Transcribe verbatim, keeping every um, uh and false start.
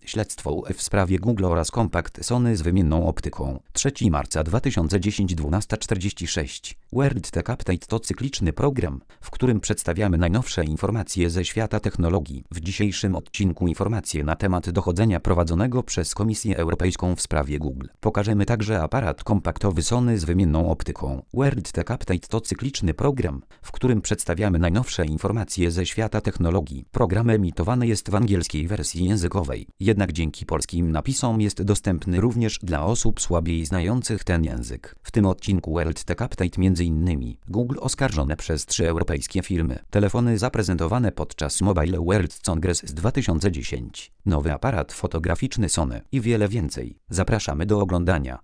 Śledztwo U E w sprawie Google oraz kompakt Sony z wymienną optyką. trzeciego marca dwa tysiące dziesiątego dwunasta czterdzieści sześć. World Tech Update to cykliczny program, w którym przedstawiamy najnowsze informacje ze świata technologii. W dzisiejszym odcinku informacje na temat dochodzenia prowadzonego przez Komisję Europejską w sprawie Google. Pokażemy także aparat kompaktowy Sony z wymienną optyką. World Tech Update to cykliczny program, w którym przedstawiamy najnowsze informacje ze świata technologii. Program emitowany jest w angielskiej wersji językowej, jednak dzięki polskim napisom jest dostępny również dla osób słabiej znających ten język. W tym odcinku World Tech Update między innymi Google oskarżone przez trzy europejskie firmy, telefony zaprezentowane podczas Mobile World Congress z dwa tysiące dziesiątego, nowy aparat fotograficzny Sony i wiele więcej. Zapraszamy do oglądania.